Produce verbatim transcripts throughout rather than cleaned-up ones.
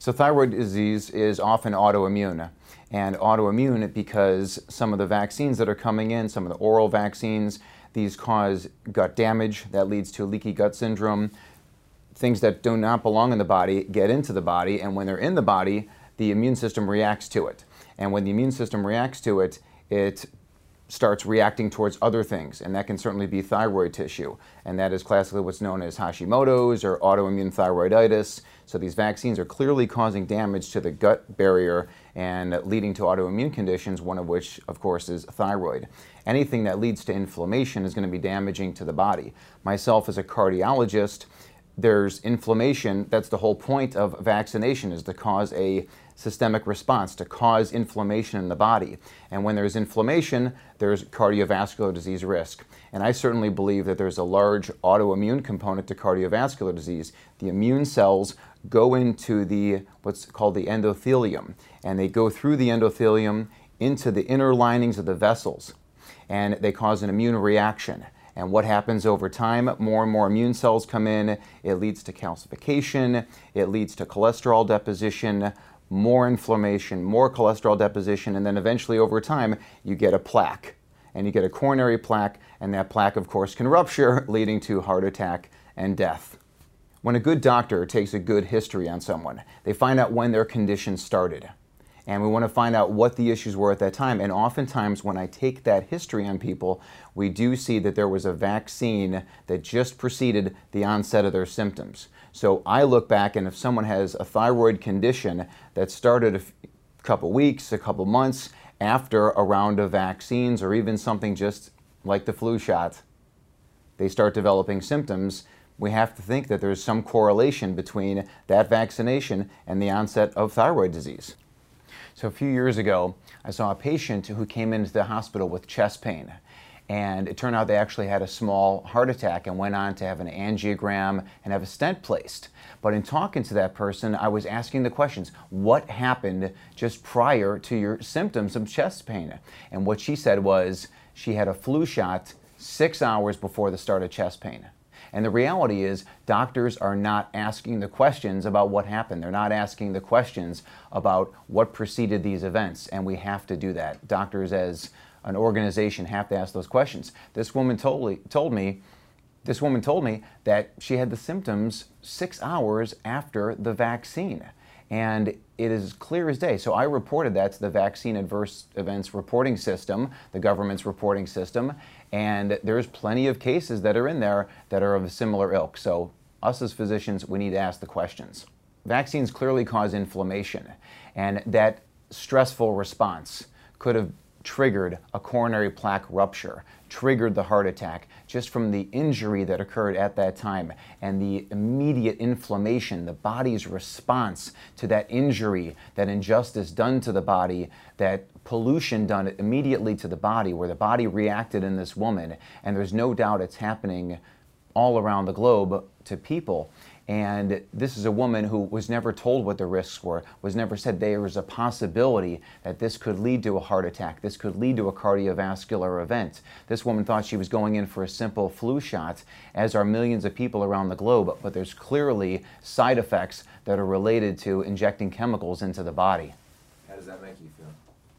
So thyroid disease is often autoimmune, and autoimmune because some of the vaccines that are coming in, some of the oral vaccines, these cause gut damage that leads to leaky gut syndrome. Things that do not belong in the body get into the body, and when they're in the body, the immune system reacts to it. And when the immune system reacts to it, it starts reacting towards other things, and that can certainly be thyroid tissue. And that is classically what's known as Hashimoto's or autoimmune thyroiditis. So these vaccines are clearly causing damage to the gut barrier and leading to autoimmune conditions, one of which, of course, is thyroid. Anything that leads to inflammation is going to be damaging to the body. Myself, as a cardiologist, there's inflammation. That's the whole point of vaccination, is to cause a systemic response, to cause inflammation in the body. And when there's inflammation, there's cardiovascular disease risk. And I certainly believe that there's a large autoimmune component to cardiovascular disease. The immune cells go into the what's called the endothelium, and they go through the endothelium into the inner linings of the vessels, and they cause an immune reaction. And what happens over time? More and more immune cells come in. It leads to calcification. It leads to cholesterol deposition, more inflammation, more cholesterol deposition, and then eventually over time you get a plaque. And you get a coronary plaque, and that plaque, of course, can rupture, leading to heart attack and death. When a good doctor takes a good history on someone, they find out when their condition started. And we want to find out what the issues were at that time. And oftentimes when I take that history on people, we do see that there was a vaccine that just preceded the onset of their symptoms. So I look back, and if someone has a thyroid condition that started a couple weeks, a couple months after a round of vaccines, or even something just like the flu shot, they start developing symptoms, we have to think that there's some correlation between that vaccination and the onset of thyroid disease. So a few years ago, I saw a patient who came into the hospital with chest pain. And it turned out they actually had a small heart attack and went on to have an angiogram and have a stent placed. But in talking to that person, I was asking the questions, what happened just prior to your symptoms of chest pain? And what she said was she had a flu shot six hours before the start of chest pain. And the reality is, doctors are not asking the questions about what happened. They're not asking the questions about what preceded these events, and we have to do that. Doctors, as an organization, have to ask those questions. This woman told me, told me, this woman told me that she had the symptoms six hours after the vaccine. And it is clear as day. So I reported that to the Vaccine Adverse Events Reporting System, the government's reporting system, and there's plenty of cases that are in there that are of a similar ilk. So us as physicians, we need to ask the questions. Vaccines clearly cause inflammation, and that stressful response could have triggered a coronary plaque rupture, triggered the heart attack, just from the injury that occurred at that time and the immediate inflammation, the body's response to that injury, that injustice done to the body, that pollution done immediately to the body, where the body reacted in this woman. And there's no doubt it's happening all around the globe to people. And this is a woman who was never told what the risks were, was never said there was a possibility that this could lead to a heart attack, this could lead to a cardiovascular event. This woman thought she was going in for a simple flu shot, as are millions of people around the globe, but there's clearly side effects that are related to injecting chemicals into the body. How does that make you feel?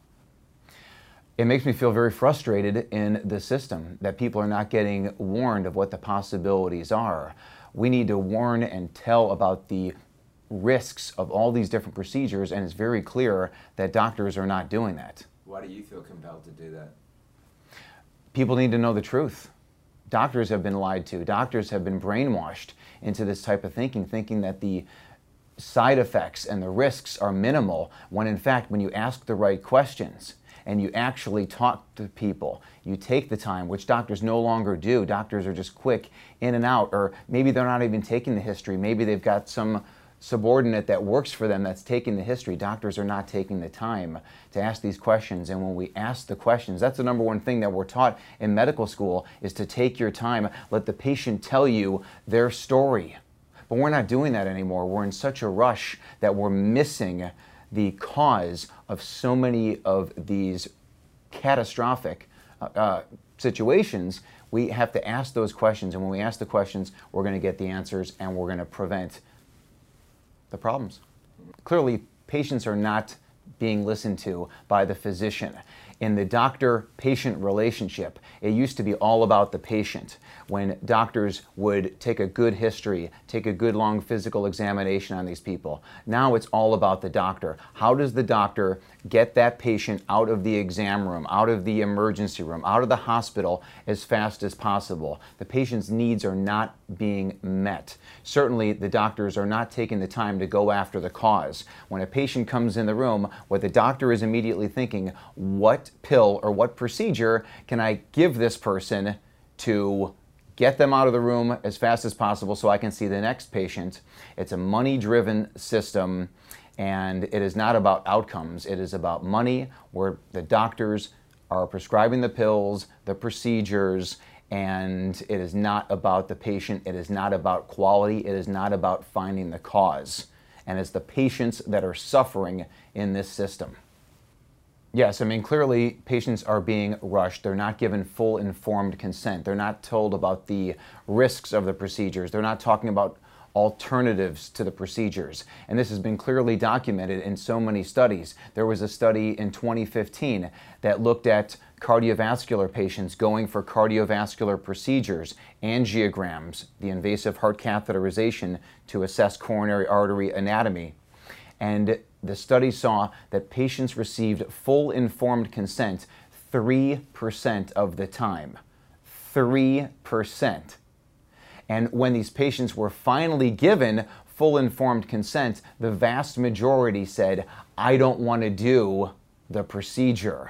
It makes me feel very frustrated in the system, that people are not getting warned of what the possibilities are. We need to warn and tell about the risks of all these different procedures, and it's very clear that doctors are not doing that. Why do you feel compelled to do that? People need to know the truth. Doctors have been lied to. Doctors have been brainwashed into this type of thinking, thinking that the side effects and the risks are minimal, when in fact, when you ask the right questions, and you actually talk to people, you take the time, which doctors no longer do. Doctors are just quick in and out, or maybe they're not even taking the history. Maybe they've got some subordinate that works for them that's taking the history. Doctors are not taking the time to ask these questions. And when we ask the questions, that's the number one thing that we're taught in medical school, is to take your time, let the patient tell you their story. But we're not doing that anymore. We're in such a rush that we're missing the cause of so many of these catastrophic uh, uh, situations. We have to ask those questions, and when we ask the questions, we're going to get the answers, and we're going to prevent the problems. Clearly, patients are not being listened to by the physician. In the doctor-patient relationship, it used to be all about the patient. When doctors would take a good history, take a good long physical examination on these people. Now it's all about the doctor. How does the doctor get that patient out of the exam room, out of the emergency room, out of the hospital as fast as possible? The patient's needs are not being met. Certainly, the doctors are not taking the time to go after the cause. When a patient comes in the room, what the doctor is immediately thinking, what pill or what procedure can I give this person to get them out of the room as fast as possible so I can see the next patient? It's a money-driven system, and it is not about outcomes. It is about money, where the doctors are prescribing the pills, the procedures, and it is not about the patient. It is not about quality. It is not about finding the cause. And it's the patients that are suffering in this system. Yes, I mean, clearly patients are being rushed. They're not given full informed consent. They're not told about the risks of the procedures. They're not talking about alternatives to the procedures. And this has been clearly documented in so many studies. There was a study in twenty fifteen that looked at cardiovascular patients going for cardiovascular procedures, angiograms, the invasive heart catheterization to assess coronary artery anatomy. And the study saw that patients received full informed consent three percent of the time. three percent. And when these patients were finally given full informed consent, the vast majority said, I don't want to do the procedure.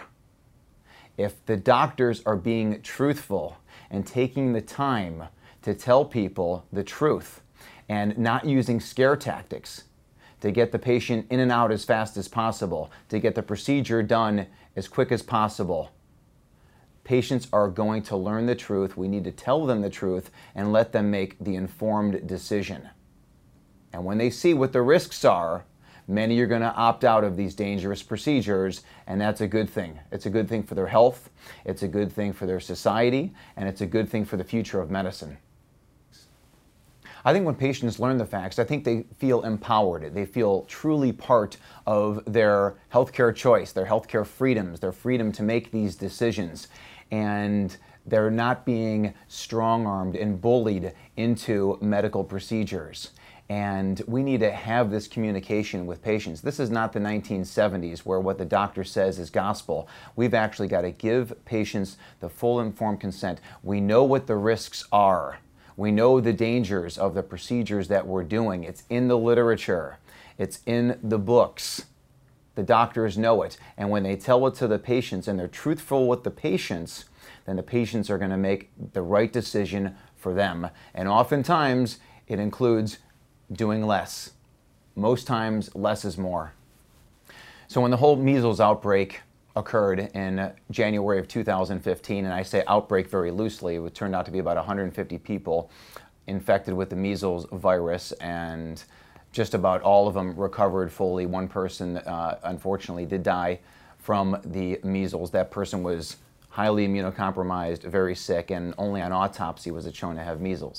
If the doctors are being truthful and taking the time to tell people the truth and not using scare tactics to get the patient in and out as fast as possible, to get the procedure done as quick as possible, patients are going to learn the truth. We need to tell them the truth and let them make the informed decision. And when they see what the risks are, many are going to opt out of these dangerous procedures, and that's a good thing. It's a good thing for their health, it's a good thing for their society, and it's a good thing for the future of medicine. I think when patients learn the facts, I think they feel empowered. They feel truly part of their healthcare choice, their healthcare freedoms, their freedom to make these decisions. And they're not being strong-armed and bullied into medical procedures. And we need to have this communication with patients. This is not the nineteen seventies where what the doctor says is gospel. We've actually got to give patients the full informed consent. We know what the risks are. We know the dangers of the procedures that we're doing. It's in the literature. It's in the books. The doctors know it. And when they tell it to the patients and they're truthful with the patients, then the patients are going to make the right decision for them. And oftentimes, it includes doing less. Most times, less is more. So when the whole measles outbreak occurred in January of two thousand fifteen, and I say outbreak very loosely, it turned out to be about one hundred fifty people infected with the measles virus, and just about all of them recovered fully. One person, uh, unfortunately, did die from the measles. That person was highly immunocompromised, very sick, and only on autopsy was it shown to have measles.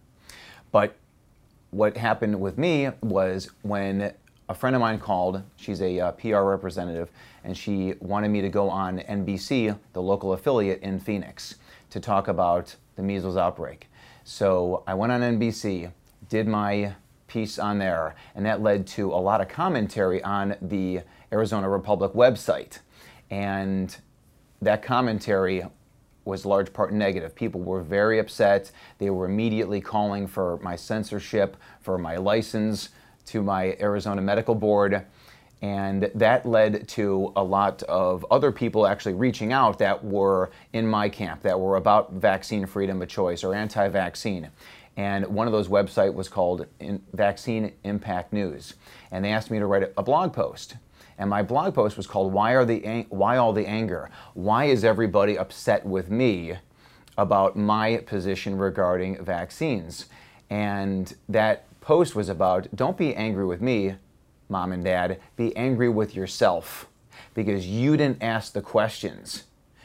But what happened with me was when a friend of mine called, she's a uh, P R representative, and she wanted me to go on N B C, the local affiliate in Phoenix, to talk about the measles outbreak. So I went on N B C, did my piece on there, and that led to a lot of commentary on the Arizona Republic website. And that commentary was large part negative. People were very upset. They were immediately calling for my censorship, for my license to my Arizona Medical Board, and that led to a lot of other people actually reaching out that were in my camp, that were about vaccine freedom of choice or anti-vaccine. And one of those websites was called Vaccine Impact News, and they asked me to write a blog post. And my blog post was called Why Are the Why All the Anger? Why is everybody upset with me about my position regarding vaccines? And that post was about, don't be angry with me, Mom and Dad, be angry with yourself, because you didn't ask the questions.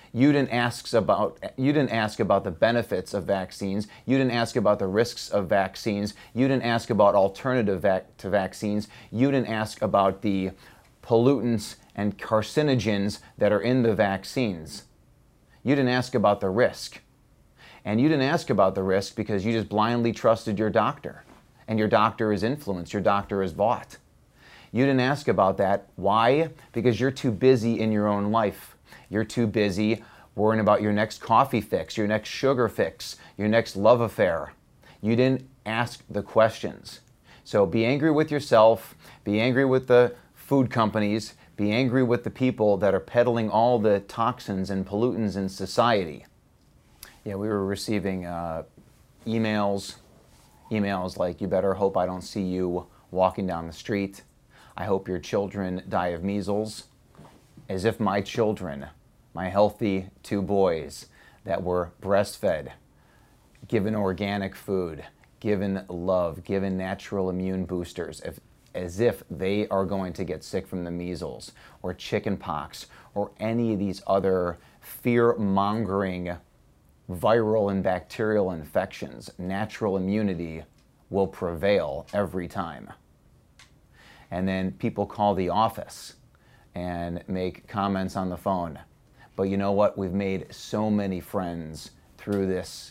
You didn't ask about you didn't ask about the benefits of vaccines. You didn't ask about the risks of vaccines. You didn't ask about alternative vac- to vaccines. You didn't ask about the pollutants and carcinogens that are in the vaccines. You didn't ask about the risk. And you didn't ask about the risk because you just blindly trusted your doctor. And your doctor is influenced, your doctor is bought. You didn't ask about that. Why? Because you're too busy in your own life. You're too busy worrying about your next coffee fix, your next sugar fix, your next love affair. You didn't ask the questions. So be angry with yourself, be angry with the food companies, be angry with the people that are peddling all the toxins and pollutants in society. Yeah, we were receiving uh, emails, emails like, you better hope I don't see you walking down the street. I hope your children die of measles. As if my children, my healthy two boys that were breastfed, given organic food, given love, given natural immune boosters, if, as if they are going to get sick from the measles or chicken pox or any of these other fear-mongering viral and bacterial infections. Natural immunity will prevail every time. And then people call the office and make comments on the phone. But you know what? We've made so many friends through this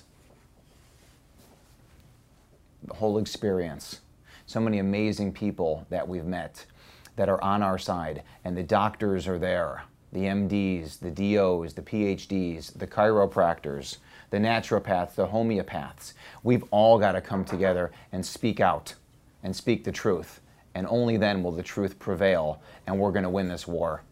whole experience. So many amazing people that we've met that are on our side, and the doctors are there. The M Ds, the D Os, the P H Ds, the chiropractors, the naturopaths, the homeopaths. We've all got to come together and speak out and speak the truth. And only then will the truth prevail, and we're going to win this war.